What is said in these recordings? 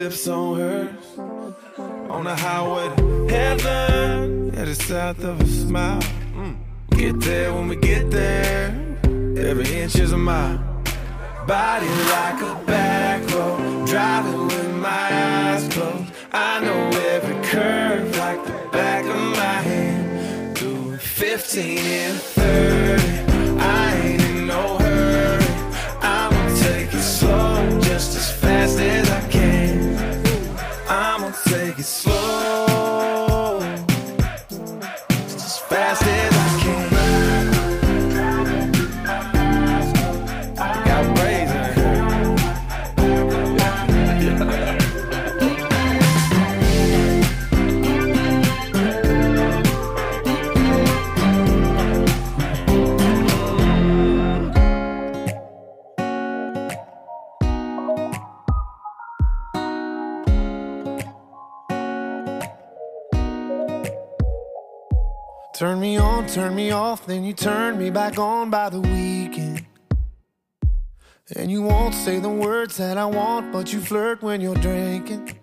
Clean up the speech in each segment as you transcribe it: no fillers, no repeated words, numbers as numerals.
Lips on hers, on the highway to heaven, at the south of a smile. Get there when we get there, every inch is a mile. Body like a back road, driving with my eyes closed. I know every curve like the back of my hand. Doing 15 and 30, I ain't in no hurry. I'ma take it slow, just as fast as I can. I'ma take it slow, just as fast as I can. I got braids in Turn me on, turn me off, then you turn me back on by the weekend. And you won't say the words that I want, but you flirt when you're drinking.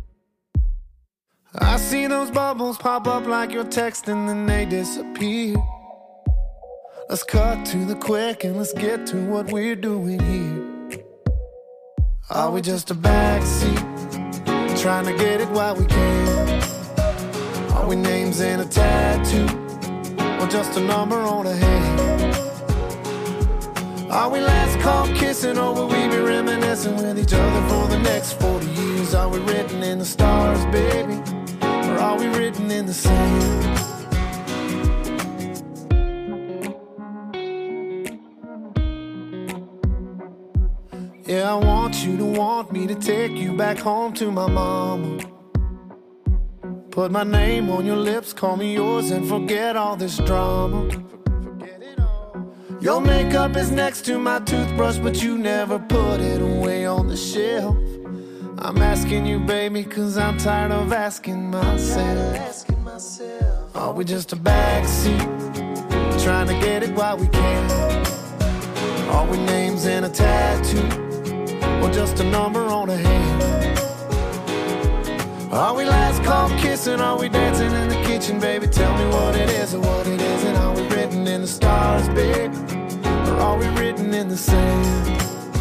I see those bubbles pop up like you're texting, then they disappear. Let's cut to the quick and let's get to what we're doing here. Are we just a backseat, trying to get it while we can? Are we names in a tattoo, or just a number on a hand? Are we last call kissing, or will we be reminiscing with each other for the next 40 years? Are we written in the stars, baby, or are we written in the sand? Yeah, I want you to want me to take you back home to my mama. Put my name on your lips, call me yours, and forget all this drama. Your makeup is next to my toothbrush, but you never put it away on the shelf. I'm asking you, baby, cause I'm tired of asking myself. Are we just a backseat, trying to get it while we can? Are we names in a tattoo, or just a number on a hand? Are we last call kissing? Are we dancing in the kitchen, baby? Tell me what it is or what it isn't. Are we written in the stars, baby, or are we written in the sand?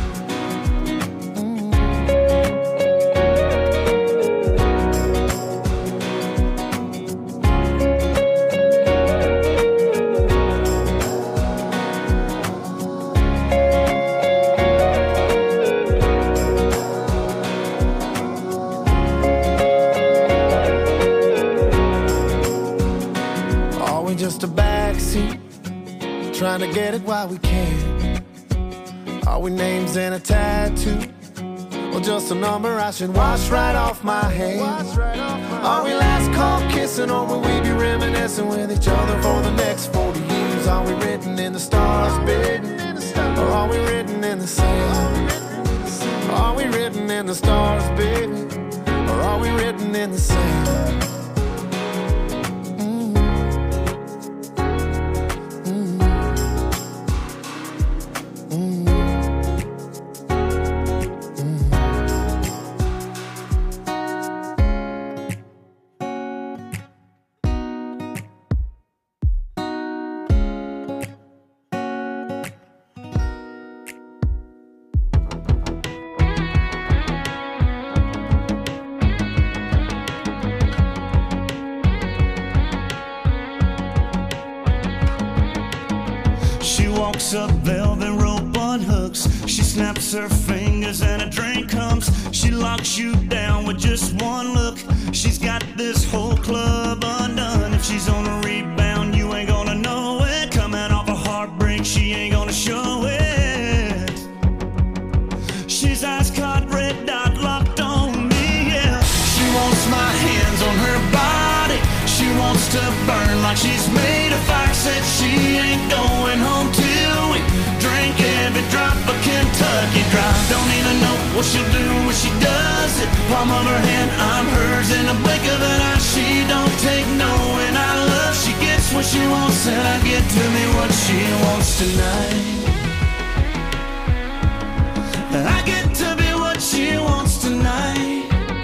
Just a backseat, trying to get it while we can. Are we names in a tattoo, or just a number I should wash right off my hands? Are we last call kissing, or will we be reminiscing with each other for the next 40 years? Are we written in the stars, baby, or are we written in the sand? Are we written in the stars, baby, or are we written in the sand? A velvet rope on hooks. She snaps her fingers and a drink comes. She locks you down with just one look. She's got this whole club undone. If she's on a rebound, you ain't gonna know it. Coming off a heartbreak, she ain't gonna show it. She's ice caught, red dot locked on me, yeah. She wants my hands on her body. She wants to burn like she's made of fire. Said she ain't going home till we drink every drop of Kentucky Dry. Don't even know what she'll do when she does it. Palm of her hand, I'm hers in the blink of an eye. She don't take no, and I love. She gets what she wants, and I get to me what she wants tonight. I get to be what she wants tonight.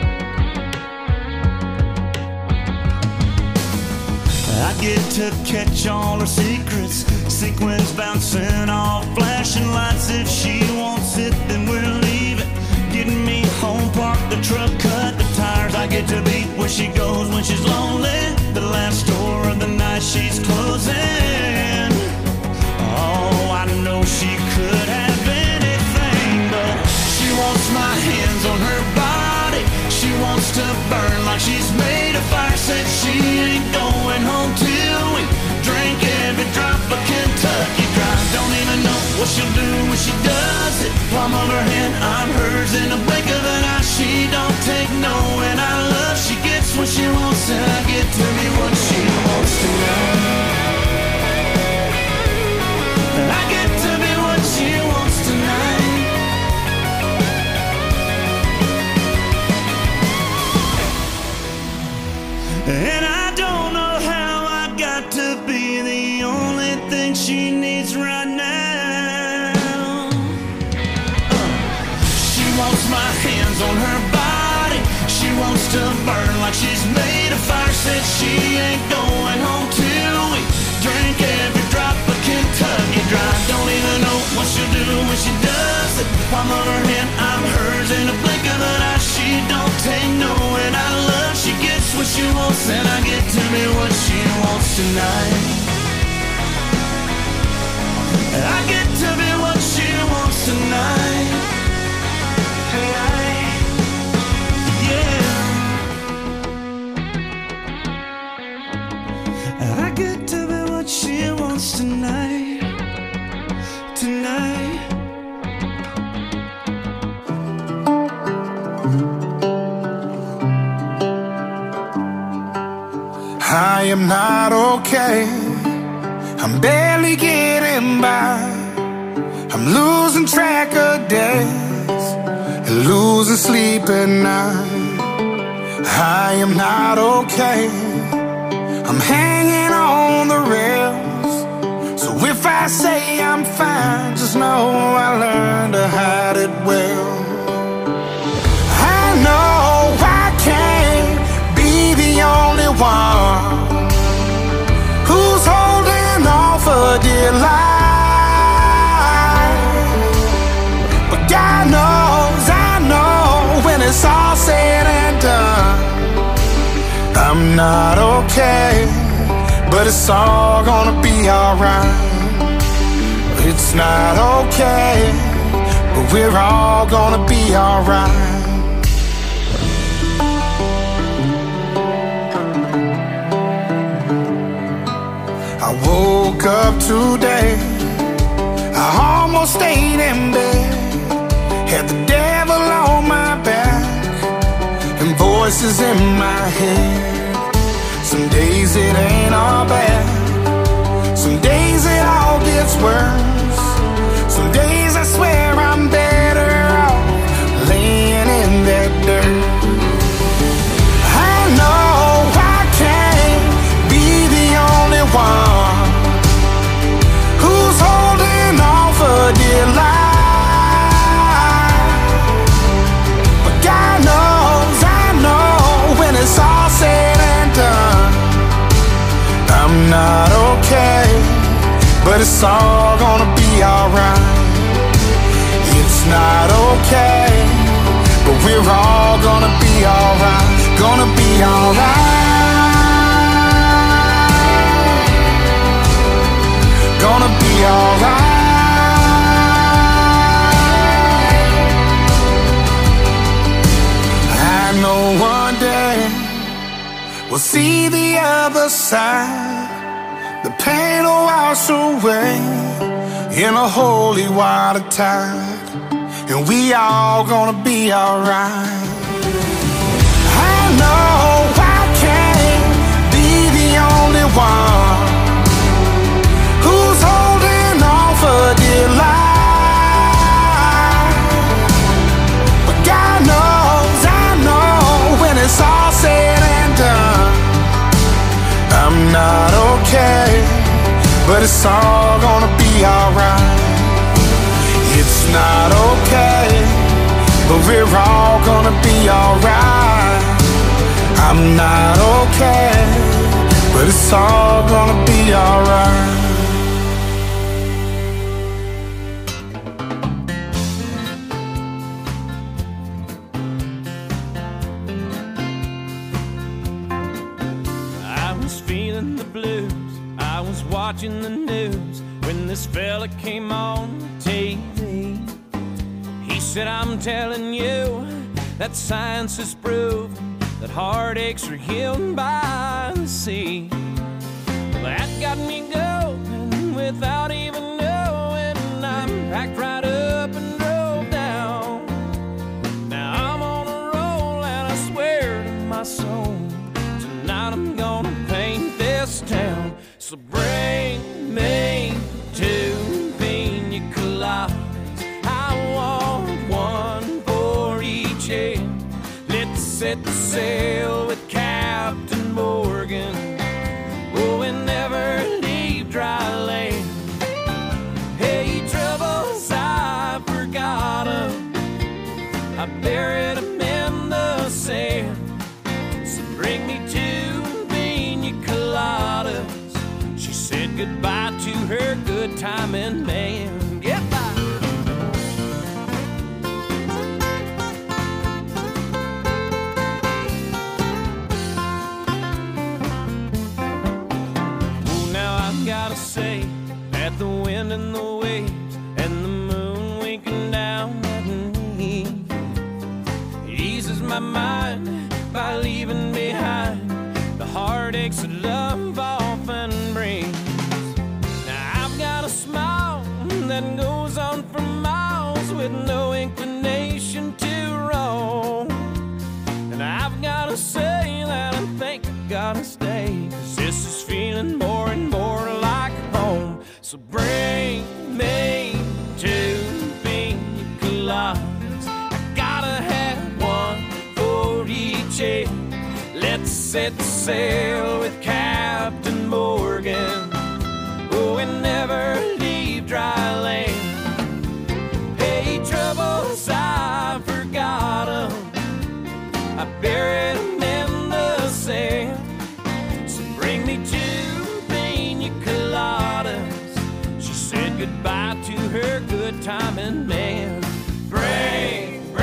get to catch all her secrets. Sequins bouncing off flashing lights. If she wants it, then we're leaving. Getting me home, park the truck, cut the tires. I get to be where she goes when she's lonely. The last store of the night she's closing. Oh, I know she could have anything, but she wants my hands on her body. She wants to burn like she's made of fire. Said she ain't going home till we drink every drop of Kentucky Dry. Don't even know what she'll do when she does it. Palm of her hand, I'm hers in a blink of an eye. She don't take no, and I love she gets what she wants, and I get to be what she wants tonight. I get to be what she wants tonight. And I don't know how I got to be the only thing she needs right now. She wants my hands on her body. She wants to burn like she's made of fire. Said she ain't going home till we drink every drop of Kentucky Dry. Don't even know what she'll do when she does it. Palm of her hand, I'm hers in a blink of an eye. She don't take no, and I love she gets what she wants, and I get to be what she wants tonight. I get to be what she wants tonight. Yeah. I get to be what she wants tonight. Tonight. I am not okay. I'm barely getting by. I'm losing track of days and losing sleep at night. I am not okay. I'm hanging on the rails. So if I say I'm fine, just know I learned to hide it well. I know I can't be the only one who's holding on for dear life. But God knows, I know, when it's all said and done, I'm not okay, but it's all gonna be alright. It's not okay, but we're all gonna be alright. I woke up today, I almost stayed in bed. Had the devil on my back and voices in my head. Some days it ain't all bad, some days it all gets worse. Some days I swear I'm better off laying in that dirt. I know I can't be the only one who's holding on for dear life. But God knows, I know, when it's all said and done, I'm not okay, but it's all gonna be alright. It's not okay, but we're all gonna be alright. Gonna be alright. Gonna be alright. I know one day we'll see the other side. The pain will wash away in a holy water tide, and we all gonna be alright. I know I can't be the only one who's holding on for dear life. But God knows, I know, when it's all said and done, I'm not okay, but it's all gonna be alright. It's not okay, but we're all gonna be alright. I'm not okay, but but it's all gonna be alright. Watching the news when this fella came on TV. He said, I'm telling you that science has proven that heartaches are healed by the sea. Well, that got me going without even knowing. I'm packed right up and drove down. Now I'm on a roll and I swear to my soul, tonight I'm gonna paint this town. So bring me 2 pina coladas. I want one for each head. Let's set the sail with Captain Morgan. Oh, and never leave dry land. Hey, troubles, I forgot 'em. I buried 'em in the sand. So bring me 2 pina coladas. Said goodbye to her good timing man. Get by. Oh, now I've gotta say that the wind and the waves and the moon winking down at me eases my mind by leaving behind the heartaches that love often brings. A smile that goes on for miles with no inclination to roam. And I've gotta say that I think I gotta stay, 'cause this is feeling more and more like home. So bring me 2 pina coladas. I gotta have one for each head. Let's set sail with Captain Morgan. Oh, and never leave dry land. Hey, troubles, I forgot 'em. I buried 'em in the sand. So bring me 2 pina coladas. She said goodbye to her good timing man. Bring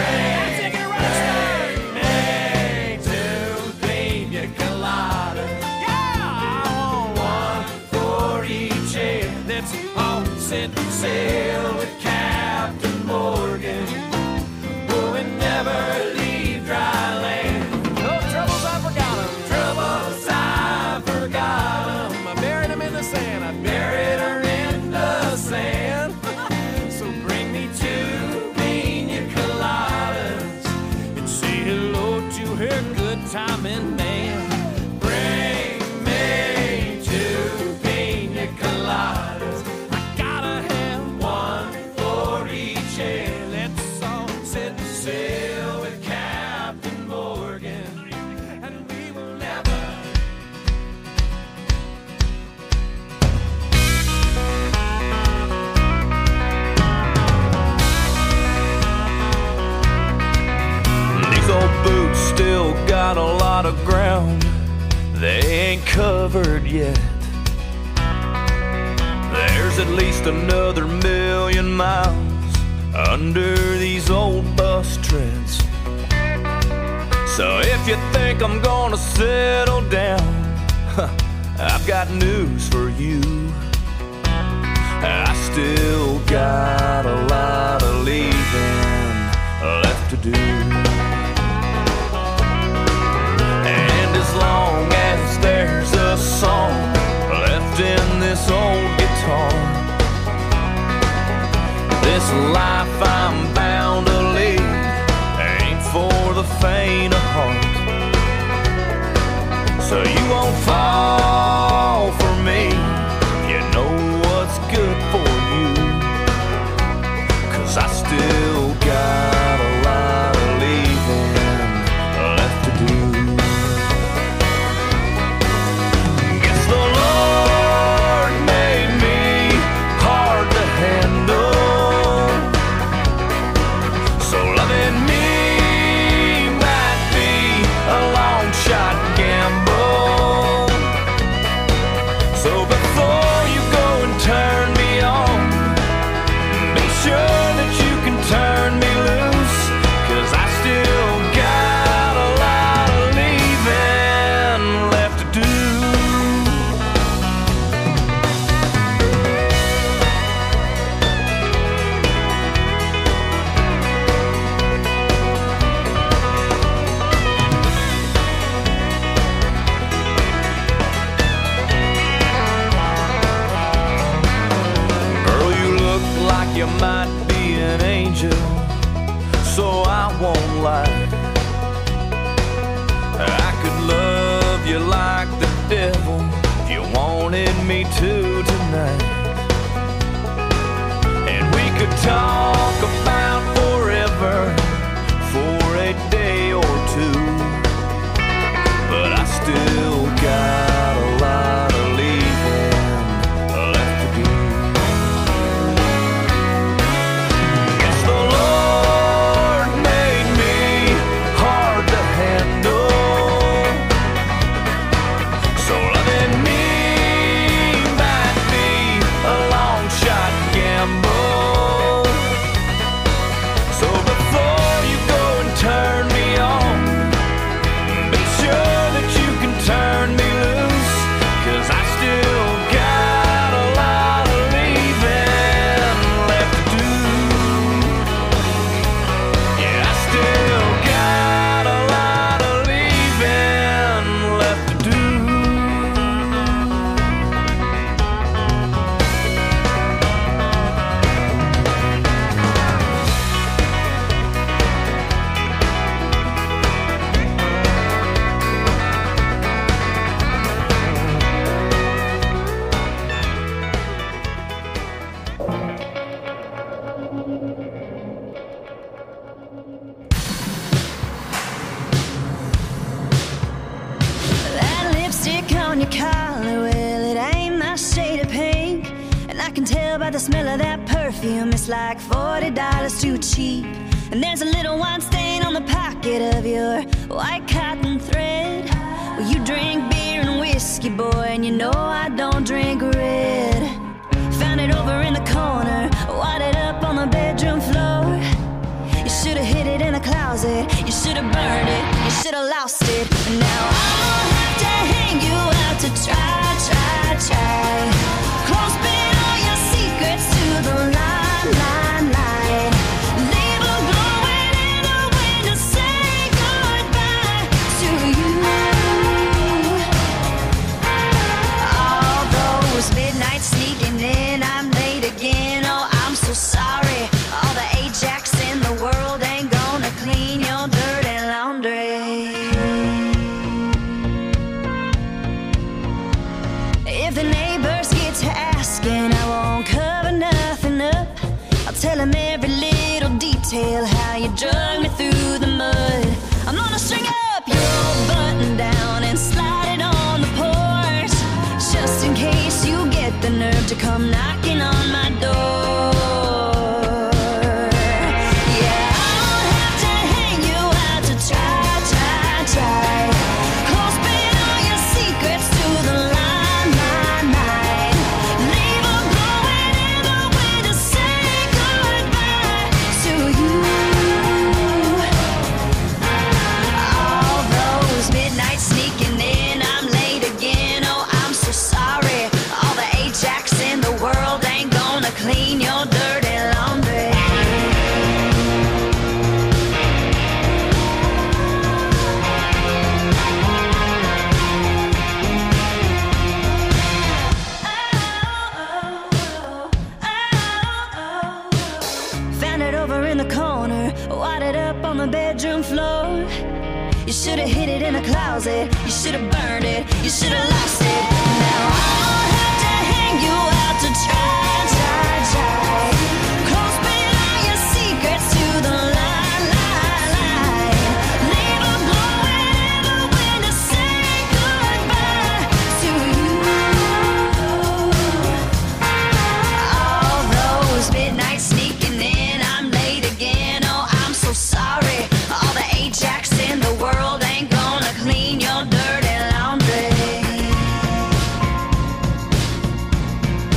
me 2 pina coladas. Let's all set sail with Captain Morgan. Oh, and never leave dry land. No troubles, I forgot 'em. Troubles, I forgot 'em. I buried 'em in the sand. I buried her in the sand. So bring me 2 pina coladas and say hello to her good timing man. Bring me 2 pina coladas. Let's all set sail with Captain Morgan, and we will never. These old boots still got a lot of ground they ain't covered yet. There's at least another 1,000,000 miles under these old bus treads. So if you think I'm gonna settle down, I've got news for you. I still got a lot of leaving left to do. And as long as there's a song left in this old guitar, this life I'm bound to lead ain't for the faint of heart. So you won't fall for me, you know what's good for you, 'cause I still got a lot of leaving left to do. Guess the Lord made me hard to handle, so loving me might be a long shot gamble. to tonight. And we could talk about forever for a day or two, but I still got a lot of leaving left to do. Guess the Lord made me hard to handle, so loving me might be a long shot gamble. So before you go and turn me on, be sure that you can turn me loose, 'cause I still got a lot of leaving left to do. Yeah, I still got a lot of leaving left to do. That lipstick on your collar, well, it ain't my shade of pink. And I can tell by the smell of that perfume, it's like $40 too cheap. And there's a little wine stain on the pocket of your white cotton thread. Well, you drink beer and whiskey, boy, and you know I don't drink red. Found it over in the corner, wadded up on the bedroom floor. You should have hid it in a closet, you should have burned it, you should have lost it. And now I'll have to hang you out to try. Close bin all your secrets to the line. Leave a glowing in the wind to say goodbye to you. All those midnights sneaking in, I'm late again, oh I'm so sorry. All the Ajax in the world ain't gonna clean your dirty laundry. If the neighbors get to asking, I won't cover nothing up. I'll tell them every little detail, how you drug me through the mud. I'm gonna string up your old button down and slide it on the porch, just in case you get the nerve to come knocking on my door. Yeah, I'll have to hang you out to try. Close bin all your secrets to the line. Leave a glowing in the wind to say goodbye to you. All those midnights sneaking in, I'm late again, oh I'm so sorry. All the Ajax in the world ain't gonna clean your dirty laundry. Found it over in the corner, wadded up on the bedroom floor. You should have hid it in a closet, you should have burned it, you should have lost it. Now I'll have to hang you out to try. Close bin all your secrets to the line. Leave a glowing in the wind to say goodbye to you. All those midnights sneaking in, I'm late again, oh I'm so sorry. All the Ajax in the world ain't gonna clean your dirty laundry.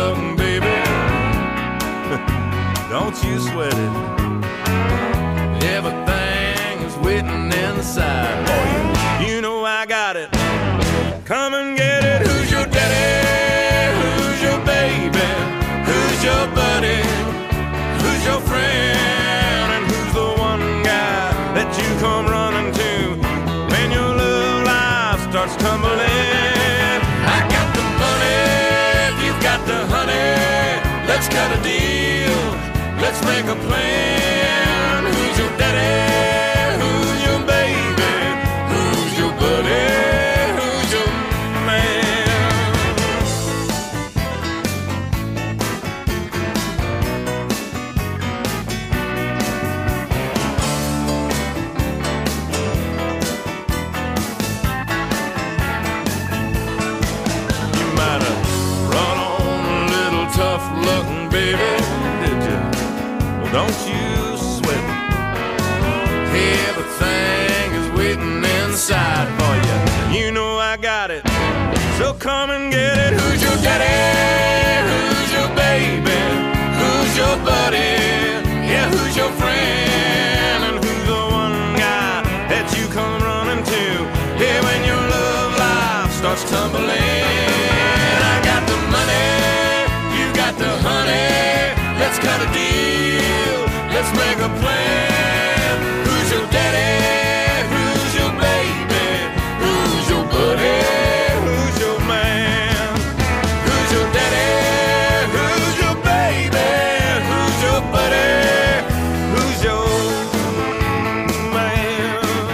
looking, baby. Don't you sweat it. Everything is waiting inside for you. You know I got it. Come and get it. Who's your daddy? Who's your baby? Who's your buddy? Who's your friend? And who's the one guy that you come running to when your love life starts tumbling? I got the money, you've got the honey. Let's cut a deal, let's make a plan. Who's your daddy? Who's your baby? Who's your buddy? Who's your man? You might have run on a little tough looking, baby, did you? Well, don't you sweat it. Everything is waiting inside for you. You know I got it. So come and get it. Who's your daddy? Who's your baby? Who's your buddy? Yeah, who's your friend? And who's the one guy that you come running to? Yeah, when your love life starts tumbling. I got the money, you got the honey. Let's cut a deal, let's make a plan. Who's your daddy? Who's your baby? Who's your buddy? Who's your man? Who's your daddy? Who's your baby? Who's your buddy? Who's your man?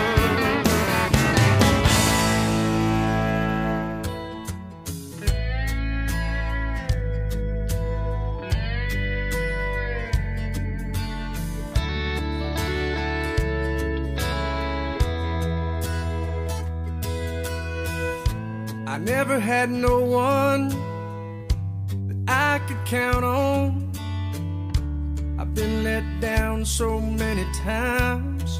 I never had no one that I could count on. I've been let down so many times.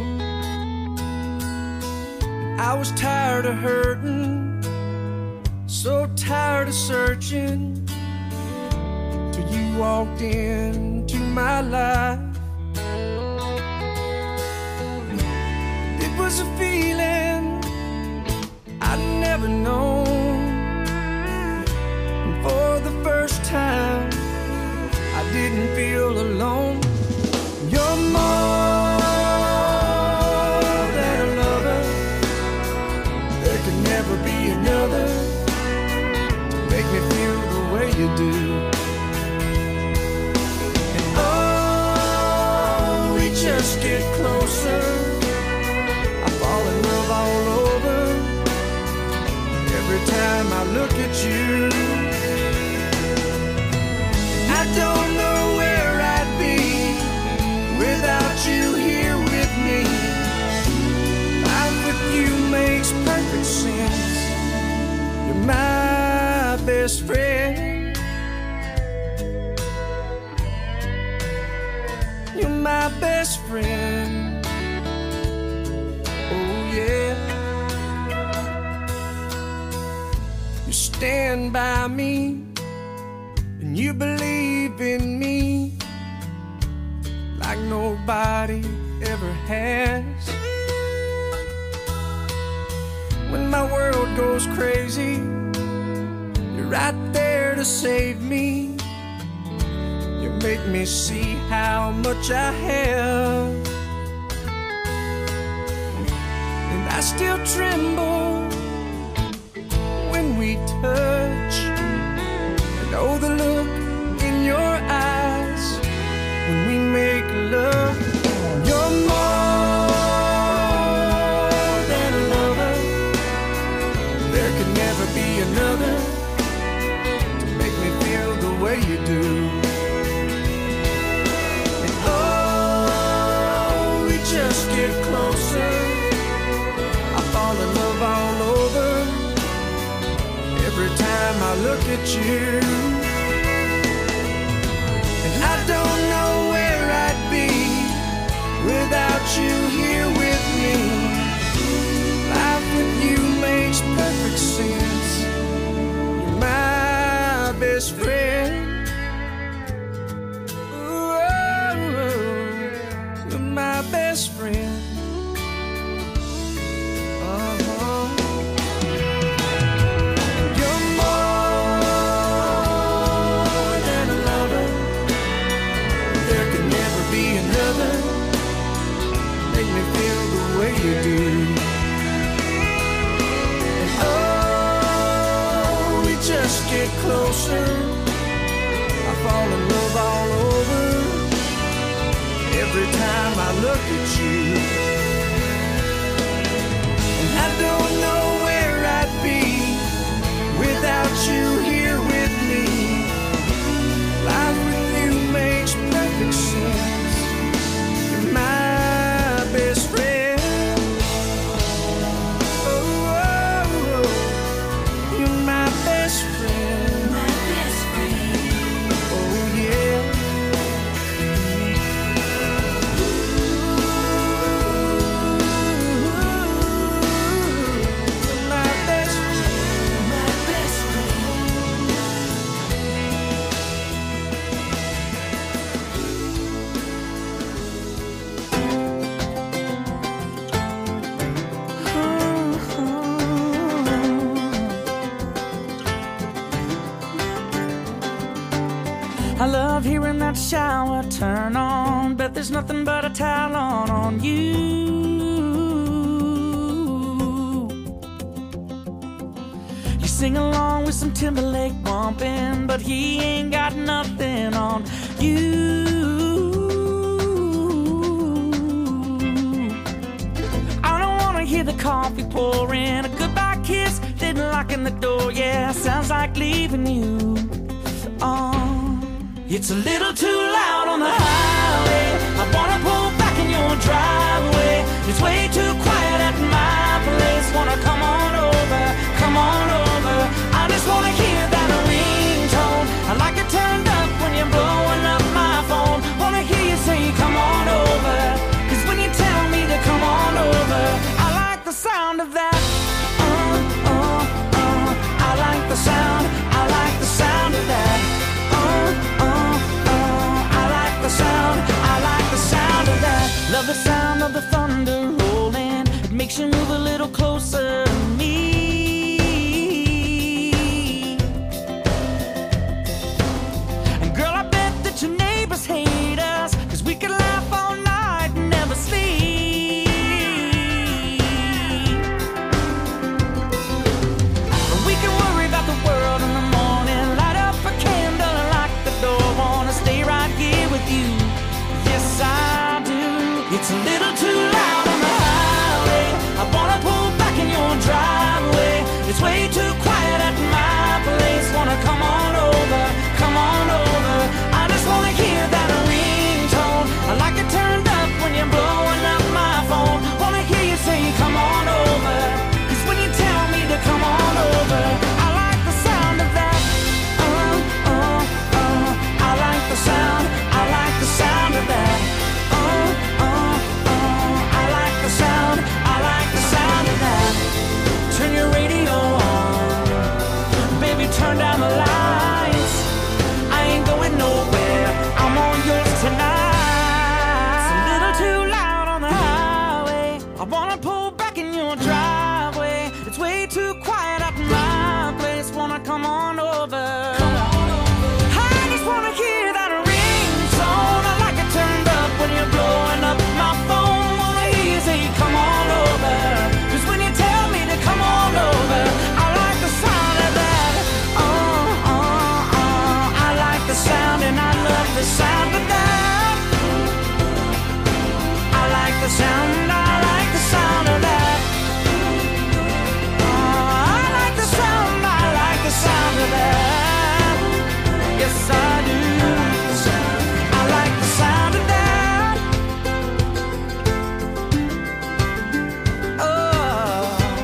I was tired of hurting, so tired of searching, till you walked into my life. It was a feeling I'd never known. And for the first time, I didn't feel alone. You're more than a lover. There could never be another to make me feel the way you do. And oh, we just get closer. I fall in love all over. Every time I look at you, I don't know where I'd be without you here with me. Life with you makes perfect sense. You're my best friend. You're my best friend. Oh yeah. You stand by me and you believe in me like nobody ever has. When my world goes crazy, you're right there to save me. You make me see how much I have, and I still tremble when we touch. I know the look in your eyes when we make love. You're more than a lover. There could never be another to make me feel the way you do. And oh, we just get closer. I fall in love all over. Every time I look at you, and I don't know where I'd be without you here with me. Life with you makes perfect sense. You're my best friend. falling love all over every time I look at you. And I don't know where I'd be without you here with me. Life with you makes perfect sense. You're my best friend. Oh, oh, oh. You're my best friend. My best friend. Oh, yeah. My best friend. My best friend. I love hearing that shower turn on. Bet there's nothing but a towel on you. You sing along with some Timberlake bumping, but he ain't got nothing on you. I don't wanna hear the coffee pouring, a goodbye kiss, then locking the door. Yeah, sounds like leaving you. It's a little too loud on the highway. I wanna pull back in your driveway. It's way too quiet at my place. Wanna come on over, come on over. I just wanna hear that ringtone. I like it turned up when you're blowing up my phone. Wanna hear you say come on over, 'cause when you tell me to come on over, I like the sound of that. I like the sound, I like the sound of that. Sound, I like the sound of that. Love the sound of the thunder rolling. It makes you move a little closer to me. And girl, I bet that your neighbors hate us, 'cause we could laugh all night and never sleep. And we can worry about the world in the morning. Light up a candle and lock the door. Wanna stay right here with you. Yes, I do. It's a little too loud on the highway. I wanna pull back in your driveway. It's way too quiet at my place. Wanna come on over, come on over. I just wanna hear that ringtone. I like it turned up when you're blowing up my phone. Wanna hear you say come on over, 'cause when you tell me to come on over, I like the sound of that. I like the sound, I like the sound of that. I like the sound, I like the sound of that. Turn your radio on, baby, turn down the lights. I ain't going nowhere, I'm on yours tonight. It's a little too loud on the highway. I wanna pull back in your driveway. It's way too quiet at my place. Wanna come on over. I just wanna hear that ringtone. I like it turned up when you're blowing up my phone. Wanna hear you say come on over, 'cause when you tell me to come on over, I like the sound of that. I like the sound and I love the sound of that. I like the sound, I like the sound of that. I like the sound, I like the sound of that. Yes, I do. I like the sound of that. Oh.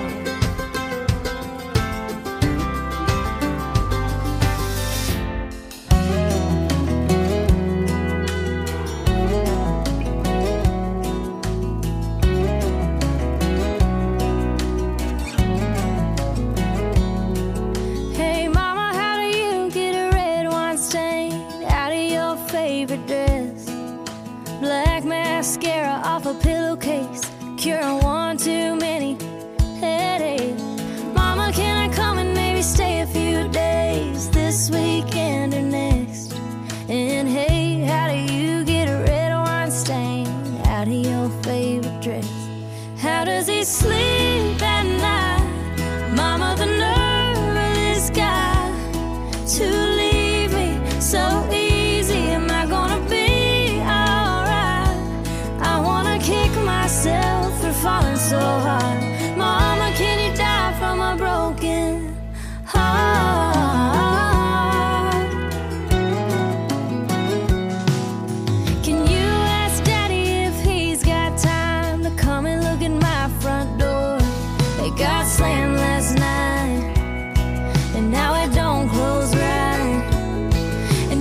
Hey mama, how do you get a red wine stain out of your favorite dress? Black mascara off a pillowcase, curing one too many headaches. Mama, can I come and maybe stay a few days this weekend or next? And hey, how do you get a red wine stain out of your favorite dress? How does he sleep at night? Mama, the nerve of this guy to leave me so easy.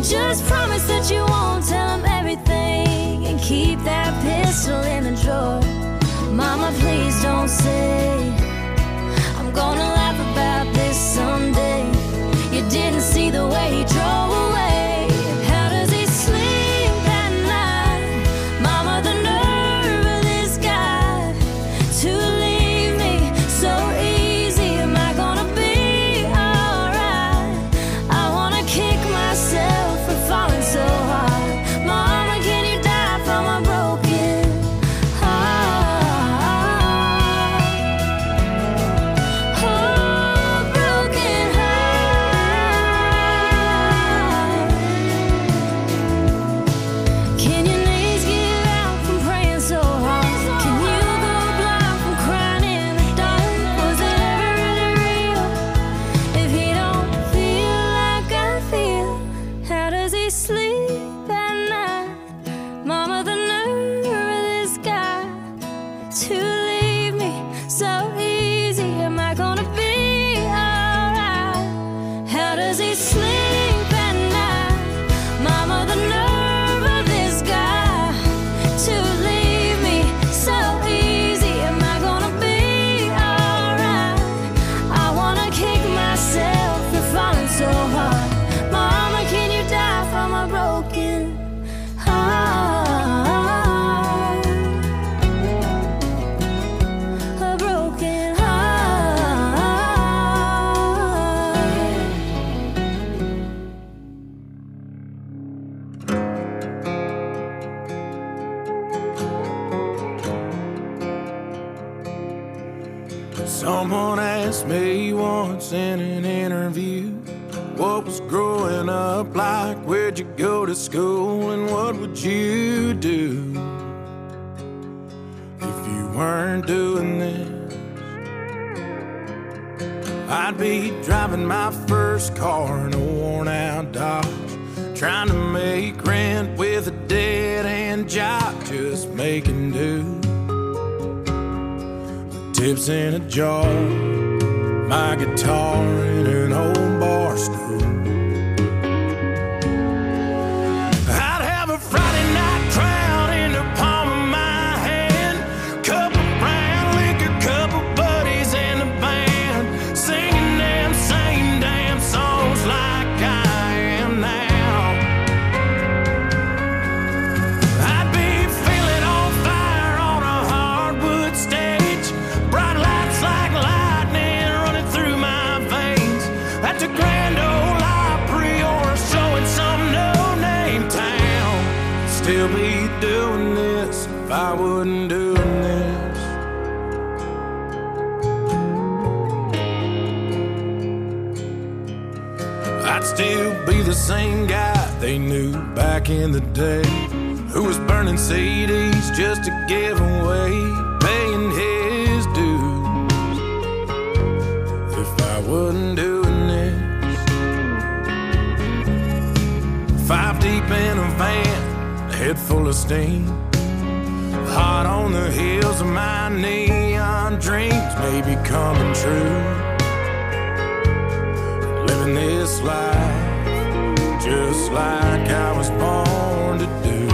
Just promise that you won't tell him everything and keep that pistol in the drawer. Mama, please don't say I'm gonna laugh about this someday. You didn't see the way he drove away. How does he sleep at night? Mama, the nerve of this guy to leave me so easy. Am I gonna be alright? I wanna kick myself for falling so hard. Mama, can you die from a broken heart? Oh, broken heart. Can your knees give out from praying so hard? Can you go blind from crying in the dark? Was it ever really real if he don't feel like I feel? How does he sleep at night? Mama, the nerve of this guy to leave me so easy. Am I gonna be alright? How does he sleep at night? Mama, the nerve of this guy to leave me so easy. Am I gonna be alright? I wanna kick myself for falling so hard. Mama, can you die from a broken heart? A broken heart. Someone asked me once in an interview, what was growing up like? Where'd you go to school? And what would you do if you weren't doing this? I'd be driving my first car in a worn-out Dodge, trying to make rent with a dead-end job, just making do. Tips in a jar, my guitar in an old bar stool. I'd have a Friday night crowd in the palm of my hand, cup of brown liquor, couple buddies in the band, singing them same damn songs like I am now. I'd be feeling on fire on a hardwood stage, bright lights like lightning running through my veins, at the Grand Ole Opry or a show in some no-name town. Still be doing this if I wasn't doing this. I'd still be the same guy they knew back in the day, who was burning CDs just to give away, paying his dues. If I wasn't doing this, 5 deep in a van, head full of steam, hot on the heels of my neon dreams, maybe coming true. Living this life just like I was born to do.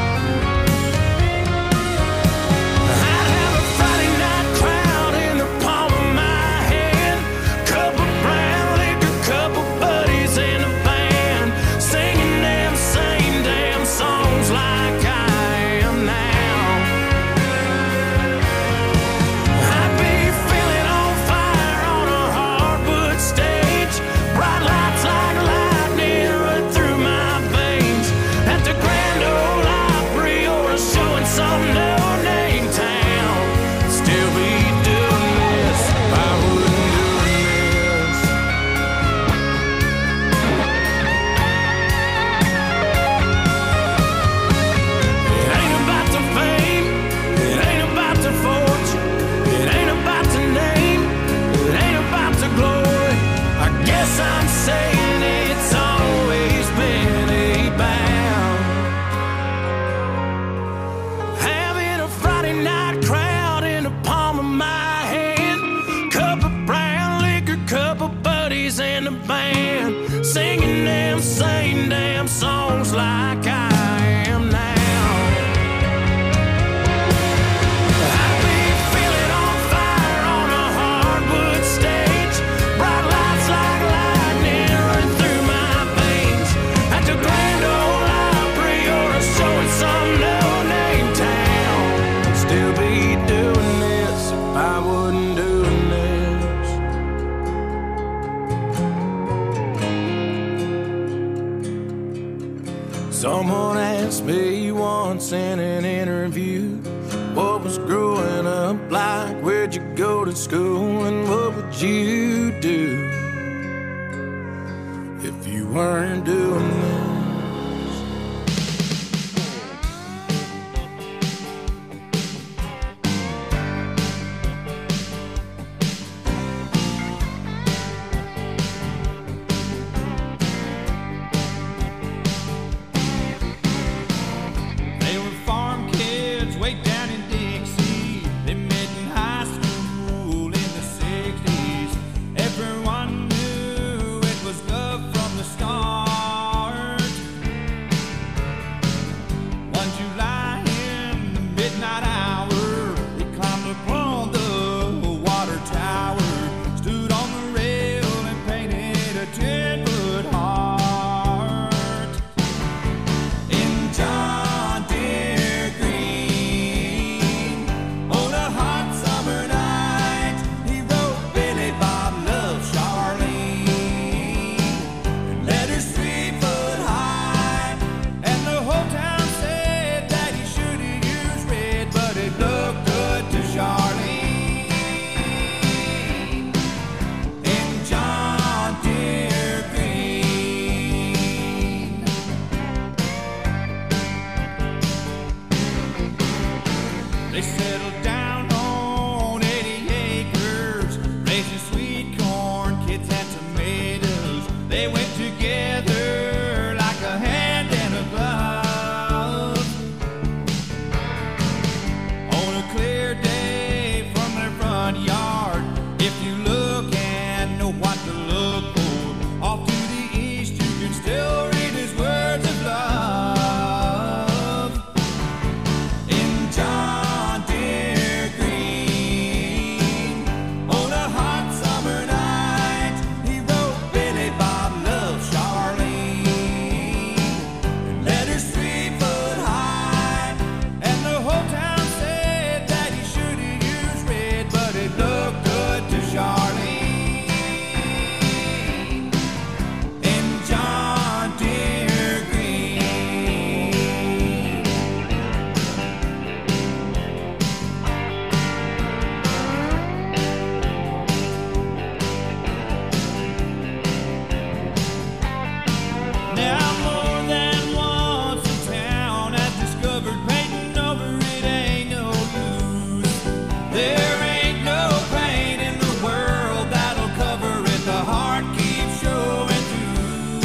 I'd have a Friday night crowd in the palm of my hand, cup of brown liquor, couple buddies in a band, singing them same damn songs like I am now. I'd be feeling on fire on a hardwood stage, bright lights like lightning run through my veins. Someone asked me once in an interview, what was growing up like? Where'd you go to school? And what would you do if you weren't doing this? They settled down on 80 acres, raising sweet corn, kids and tomatoes. They went together like a hand and a glove. On a clear day from their front yard, if you look and know what to look for, off to the east you can still read his words of love. In John Deere Green, on a hot summer night, he wrote Billy Bob loves Charlene, and letters 3 foot high, and the whole town said that he should have used red, but it looked good to Charlene. In John Deere Green. Now more than once in town has discovered painting over it ain't no use. There ain't no pain in the world that'll cover it. The heart keeps showing through.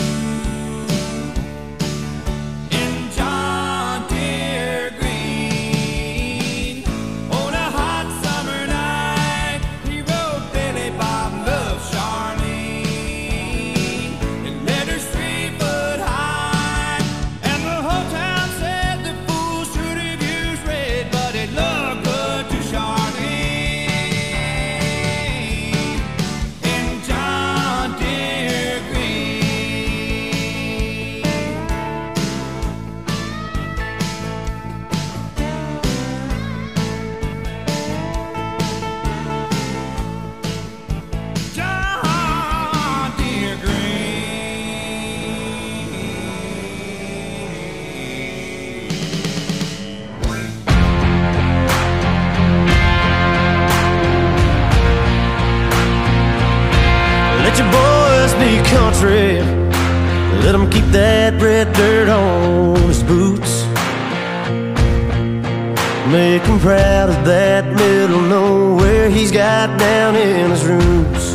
In John Deere Green, on a hot summer night, he wrote Billy Bob loves Charlene, and letters 3 foot high, and the whole town said the fool should have used red, but it looked good to Charlene. In John Deere Green. John Deere Let your boys be country. Let them keep that red dirt on his boots. Make him proud of that middle nowhere he's got down in his roots.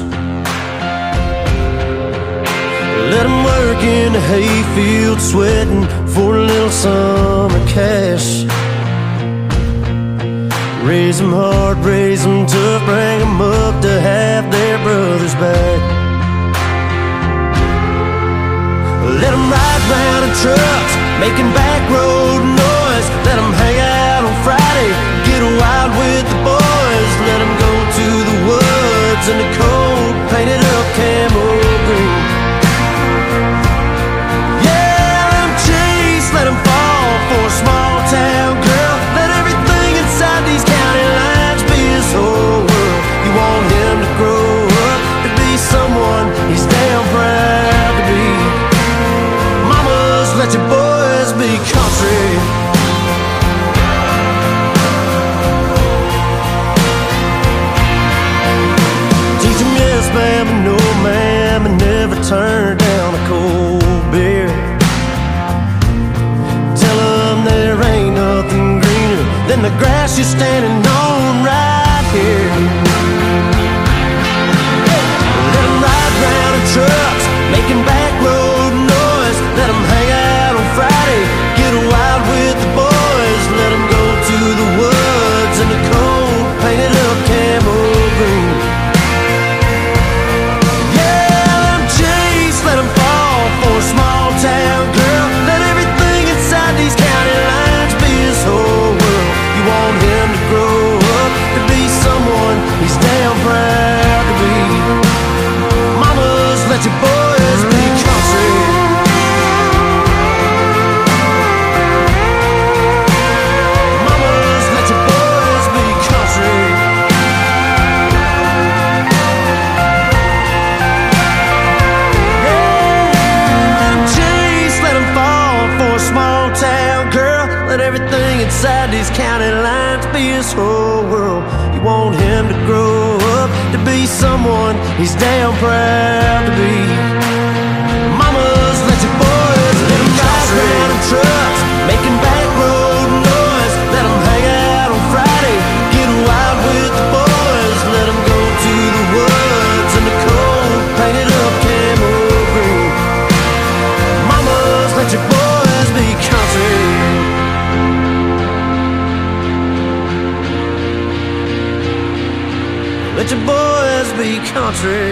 Let him work in the hayfield sweating for a little summer cash. Raise them hard, raise them tough, bring them up to have their brothers back. Let them ride round in trucks, making back road noise. Let them hang out on Friday, get wild with the boys. Let them go to the woods in the cold, painted up camo green. Yeah, let them chase, let them fall for a small town girl. Let everything inside these county lines be his whole world. You want him to grow up to be someone he's damn proud to be. Mamas, let your boys be place you're standing on right here. Let them ride round in trucks, making back road noise. Let them hang out on Friday, get wild with the boys. Let them go to the woods in the cold, painted up camo green. Yeah, let them chase, let them fall for a small town girl. Let everything inside these county lines be his whole world. You want him to grow up to be someone he's damn proud to be. Mamas, let your boys be country. Mamas, let your boys be country. Yeah, let him chase, let him fall for a small town girl. Let everything inside these county lines be his whole world. You want him to grow up to be someone he's damn proud to be. Mamas, let your boys let them ride around in trucks, making back road noise. Let them hang out on Friday, get wild with the boys. Let them go to the woods in the cold, painted up camo green. Mamas, let your boys be country. Let your boys be country.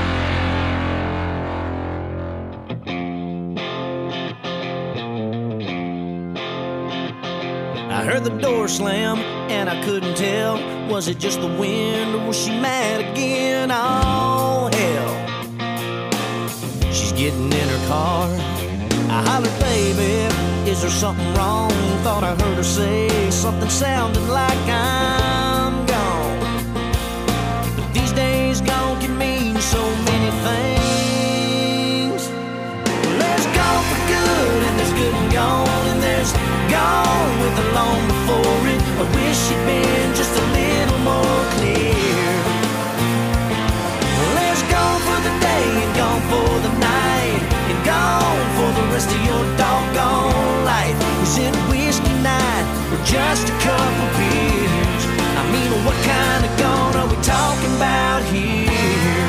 I heard the door slam and I couldn't tell. Was it just the wind or was she mad again? Oh hell. She's getting in her car. I hollered, baby, is there something wrong? Thought I heard her say something sounding like I'm gone. But these days gone can mean so many things. Well, there's gone for good and there's good and gone, and there's gone with the long before it. I wish she'd been just a little more clear. Well, there's gone for the day and gone for the night, and gone for the rest of your doggone life. Is it whiskey night or just a couple beers? I mean, what kind of gone are we talking about here?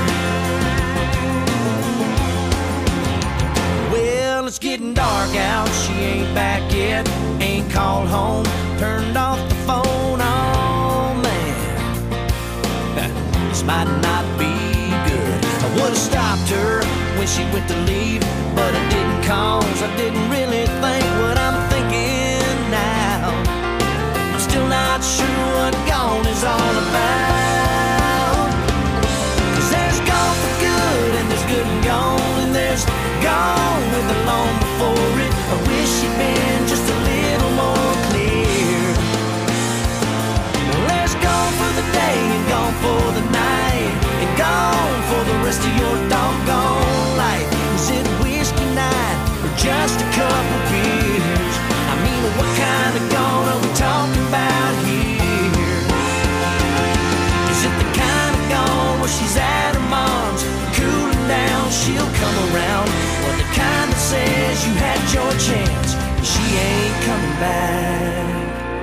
Well, it's getting dark out, she ain't back yet. Ain't called home, turned off the phone, oh man. This might not be good. I would've stopped her when she went to leave, but I didn't, cause I didn't really think what I'm thinking now. I'm still not sure what gone is all about. Cause there's gone for good and there's good and gone, and there's gone with the long before it. I wish she'd been just a little more clear. Well, there's gone for the day and gone for the night, and gone for the rest of your doggone life. Is it whiskey night or just a couple beers? I mean, what kind of gone are we talking about here? Is it the kind of gone where she's at her mom's, cooling down, she'll come around? Or the kind that says you had your chance, but she ain't coming back?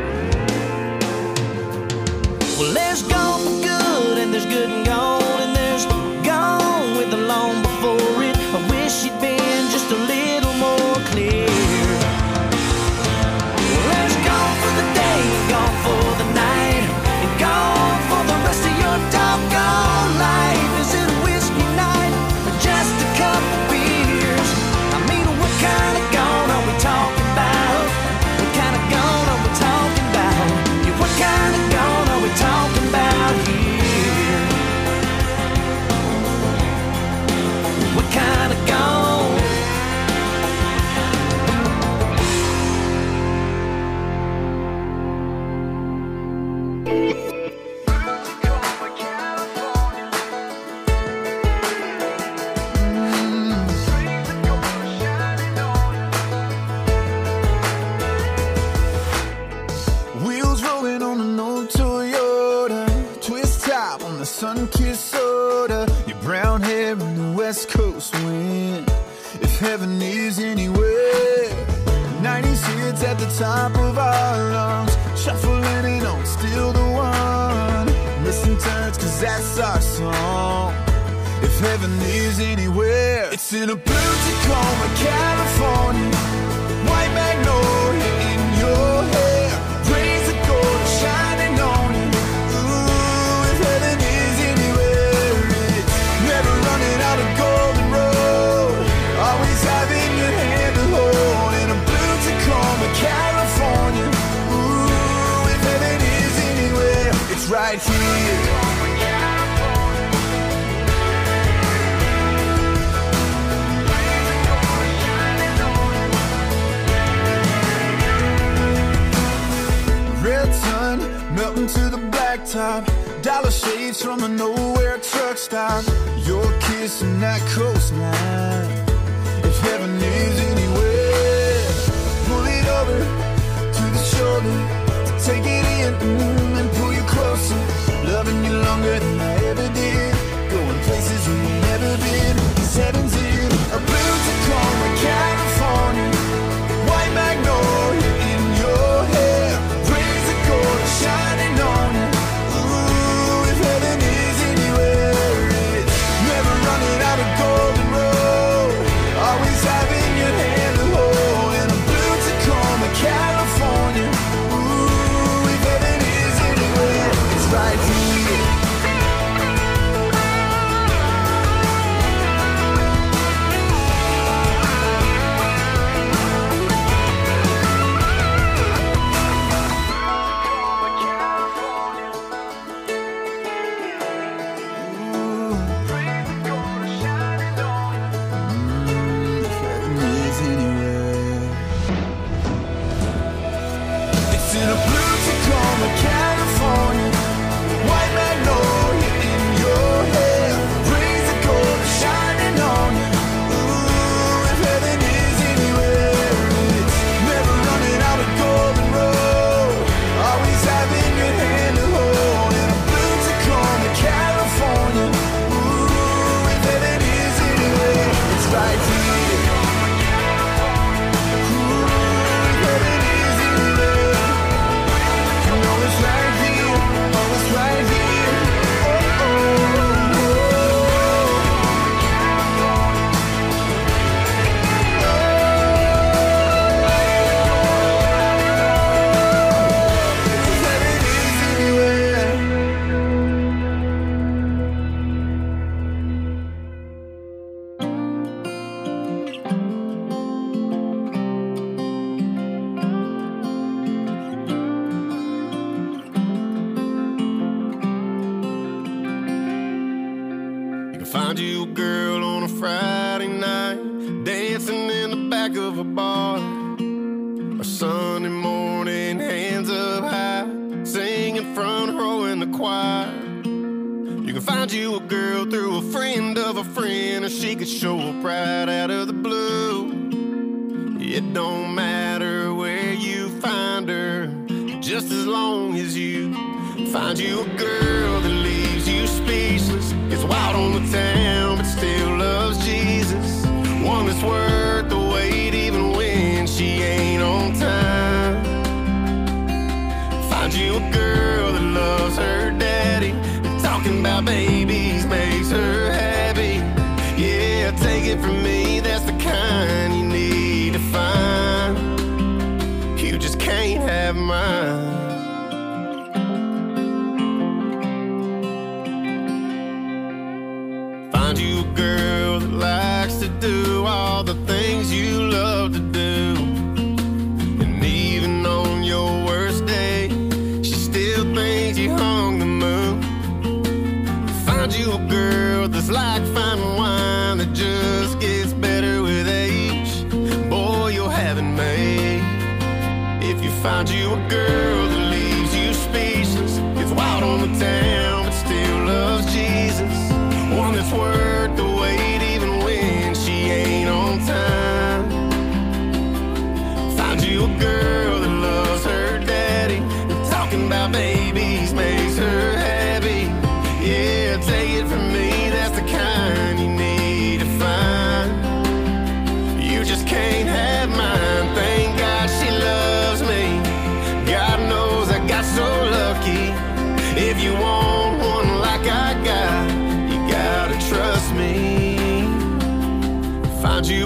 Well, there's gone for good and there's good and gone, and there's gone with the long before it. I wish she'd been just a little more clear. Well, there's gone for the day and gone for the night, and gone for the rest of your doggone life. Is it a whiskey night or just a couple beers? I mean, what kind of gone are we talking about? What kind of gone are we talking about? Yeah, what kind of gone are we talking about here? What kind of gone? Wheels rolling on an old Toyota, twist top on the sun-kissed soda. Your brown hair in the West Coast wind. If heaven is anywhere, 90s hits at the top of our lungs, shuffling in on still the one. Missing turns, cause that's our song. If heaven is anywhere, it's in a blue Tacoma, California. White magnolia in your hair, rays of gold shining on you. Ooh, if heaven is anywhere, it's never running out of golden road, always having your hand to hold. In a blue Tacoma, California. Ooh, if heaven is anywhere, it's right here. Red sun melting to the blacktop, dollar shades from a nowhere truck stop. Your kiss and that coastline. If heaven is anywhere, pull it over to the shoulder to take it in and pull you closer. Loving you longer than I ever did, going places we ain't never been. 'Cause heaven's in a blue Tacoma, California. White magnolia in your hair, shining on you. Ooh, if heaven is anywhere, it's never running out of golden road, always having your hand to hold. In a blue Tacoma, California. Ooh, if heaven is anywhere, it's right here. Find you a girl on a Friday night, dancing in the back of a bar, or Sunday morning, hands up high, singing front row in the choir. You can find you a girl through a friend of a friend, or she could show up right out of the blue. It don't matter where you find her, just as long as you find you a girl that leaves you speechless, gets wild on the town but still loves Jesus. One that's worth the wait even when she ain't on time. Find you a girl that loves her daddy, and talking about babies makes her happy. Yeah, take it from me, that's the kind you need to find. You just can't have mine. Find you a girl that likes to do all the things you love to do, and even on your worst day, she still thinks you hung the moon. Find you a girl that's like fine wine that just gets better with age. Boy, you'll have it made. If you find you a girl that leaves you speechless, gets wild on the town but still loves Jesus. One that's worth the wait even when she ain't on time. Find you a girl that loves her daddy, and talking about babies makes her happy. Yeah, take it from me, that's the kind you need to find. You just can't have mine. Thank God she loves me. God knows I got so lucky.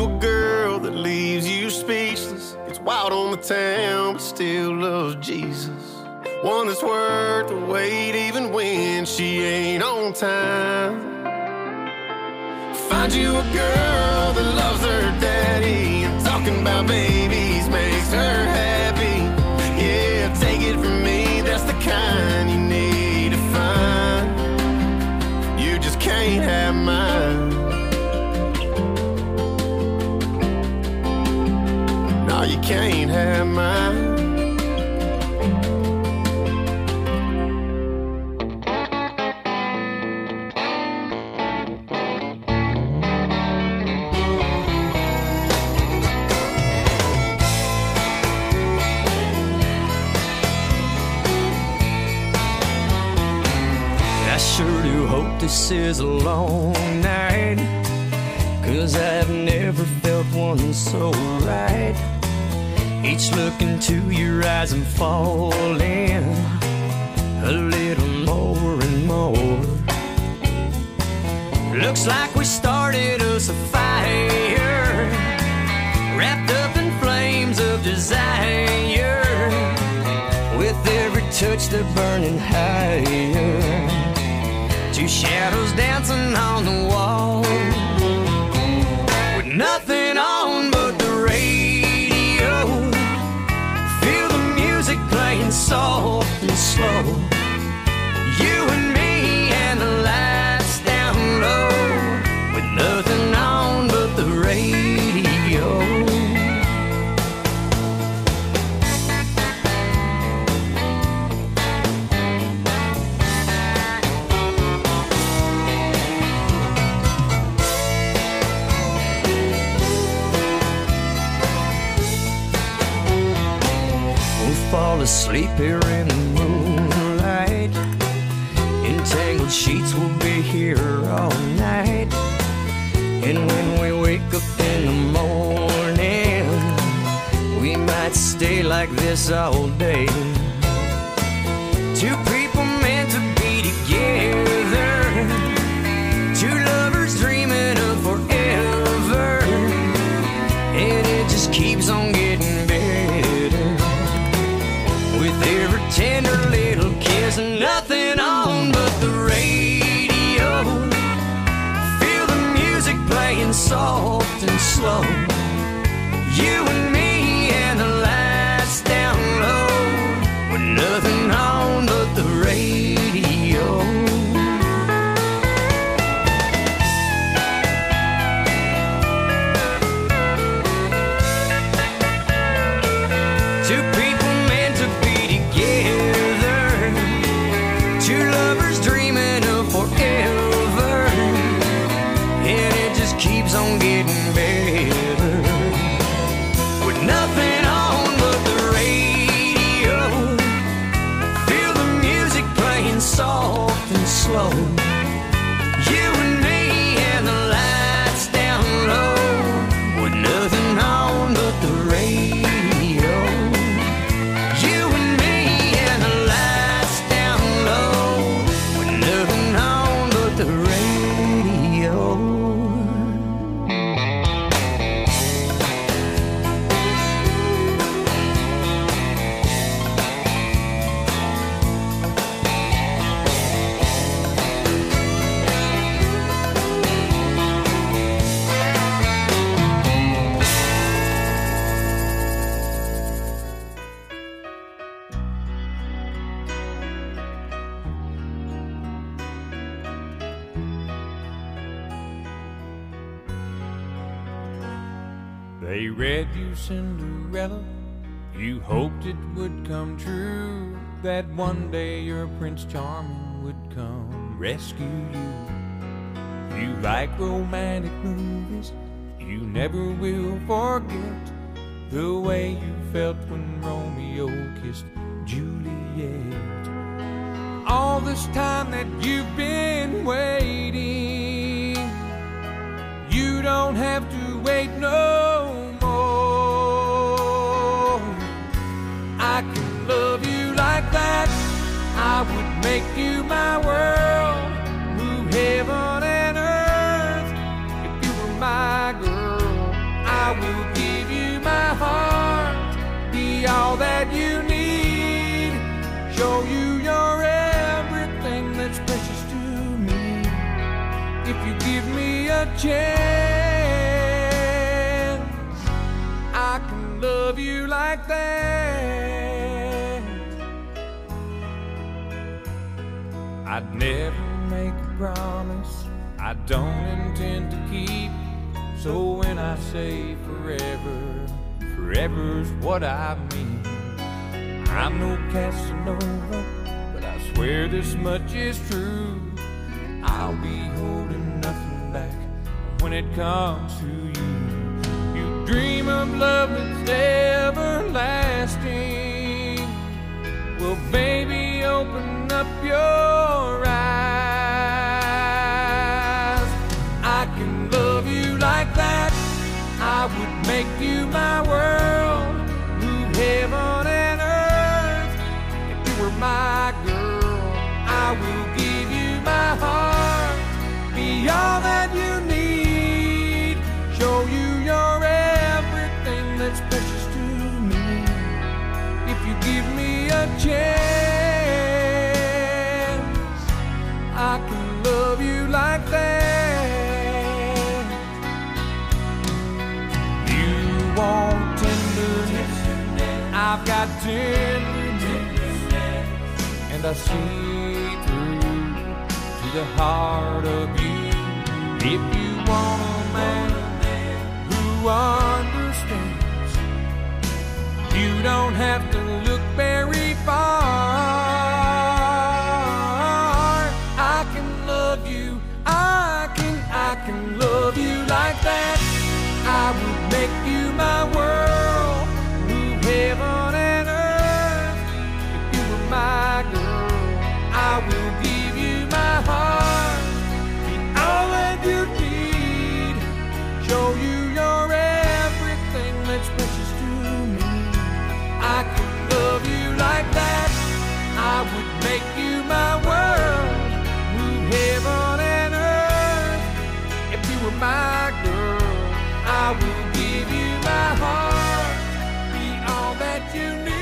you a girl that leaves you speechless. It's wild on the town, but still loves Jesus. One that's worth the wait even when she ain't on time. Find you a girl that loves her daddy, and talking about babies makes her happy. Yeah, take it from me, that's the kind you need to find. You just can't have mine. No, you can't have mine. This is a long night, 'cause I've never felt one so right. Each look into your eyes I'm falling a little more and more. Looks like we started us a fire, wrapped up in flames of desire. With every touch they're burning higher, two shadows dancing on the wall, with nothing on but the radio. Feel the music playing soft and slow. You and me and the lights down low, with nothing on but the radio. Fall asleep here in the moonlight. Entangled sheets will be here all night. And when we wake up in the morning, we might stay like this all day. Two people meant to be together, two lovers dreaming of forever, and it just keeps on getting better. With every tender little kiss and nothing on but the radio. Feel the music playing soft and slow. You and me and the lights down low, with nothing on but the radio. Two people meant to be together, two lovers dreaming of forever, and it just keeps on getting better. With nothing on but the radio, feel the music playing soft and slow. You and me and the lights down low, with nothing on but the radio. They read you Cinderella, you hoped it would come true, that one day your Prince Charming would come rescue you. You like romantic movies, you never will forget the way you felt when Romeo kissed Juliet. All this time that you've been waiting, you don't have to wait no more. I can love you like that, I would make you my world, move heaven and earth if you were my girl. chance, I can love you like that. I'd never make a promise I don't intend to keep. So when I say forever, forever's what I mean. I'm no Casanova, but I swear this much is true. I'll be holding nothing back when it comes to you. You dream of love that's everlasting. Well, baby, open up your eyes. I can love you like that. I would make you my world, move heaven and earth. If you were my girl, I will give you my heart, be all that you need, show you you're everything that's precious to me. If you give me a chance, I can love you like that. You want tenderness, I've got tenderness, and I see through to the heart of you. If you want a man who understands, you don't have to look very far. I can love you, I can love you like that. I would make you my world, move heaven and earth. If you were my girl, I will give you my heart, be all that you need, show you you're everything that's precious to me. I can love you like that. I would make you my world, move heaven and earth. If you were my girl, I will give you my heart, be all that you need.